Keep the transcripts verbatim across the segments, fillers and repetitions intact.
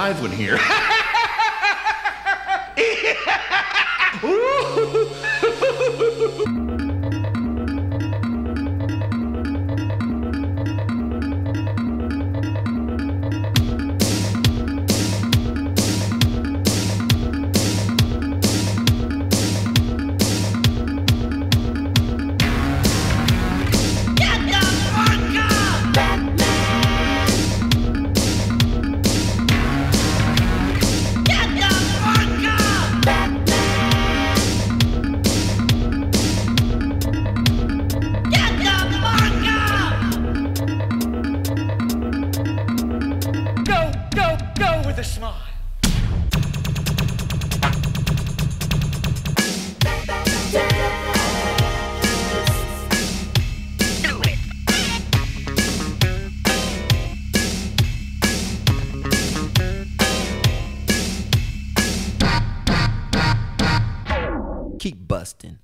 live one here. Keep busting.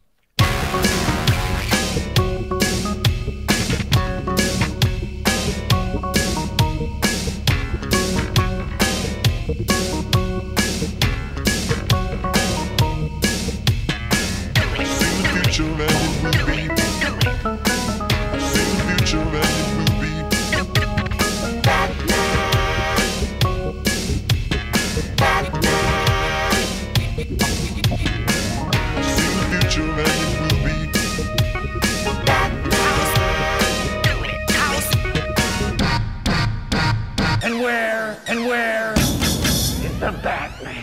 And where, and where is the Batman?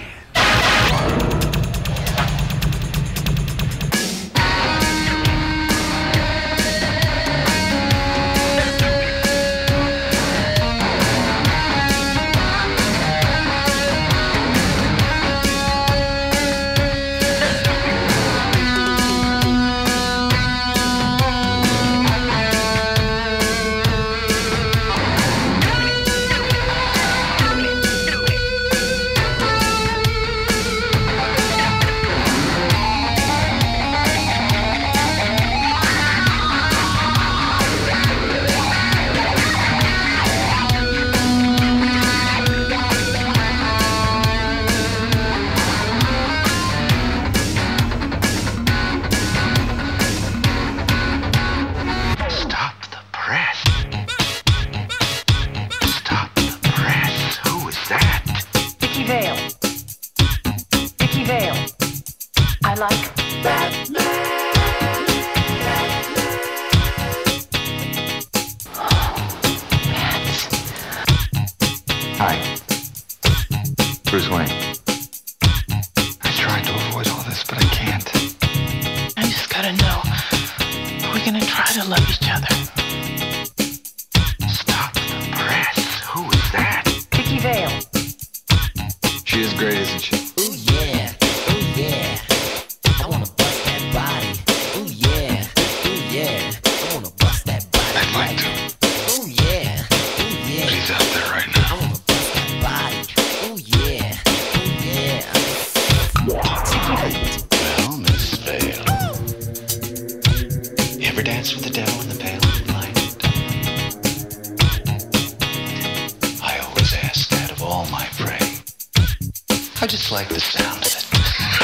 I like Batman. Hi. Bruce Wayne. I tried to avoid all this, but I can't. I just gotta know, are we gonna try to love each other? Stop the press. Who is that? Vicky Vale. She is great, isn't she? Ooh yeah, ooh yeah. I wanna bust that body. Ooh yeah, ooh yeah. I wanna bust that body. I'd like to. Ooh yeah, ooh yeah. But he's out there right I now. wanna bust that body. Ooh yeah, ooh yeah. Well, Miss Vale. You ever dance with the devil in the pale moonlight? I always ask that of all my prey. I just like the sound of it.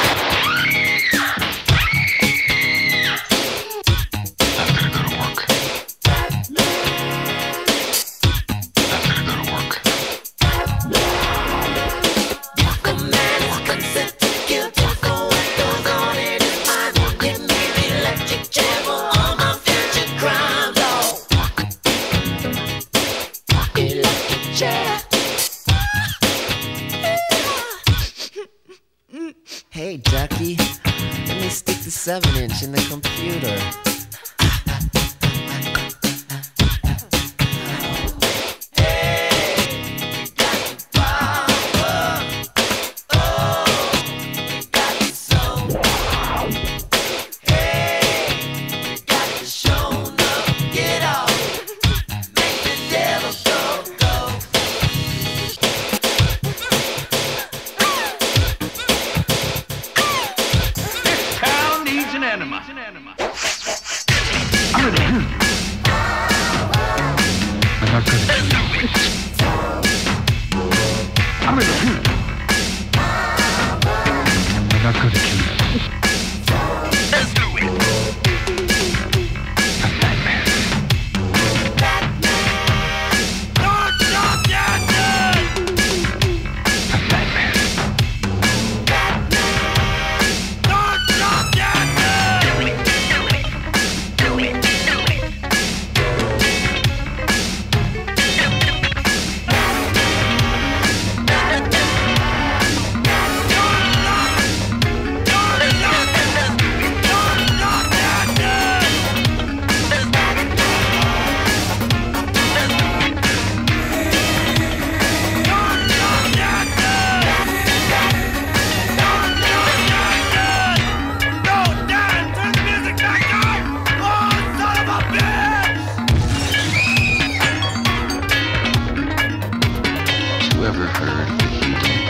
I've gotta go to work. I've gotta go to work. The man is considered guilty for what goes on in his mind. Give me the electric chair for all my future crimes. Oh, electric chair. Hey, Ducky, let me stick the seven inch in the computer. I'm gonna ever heard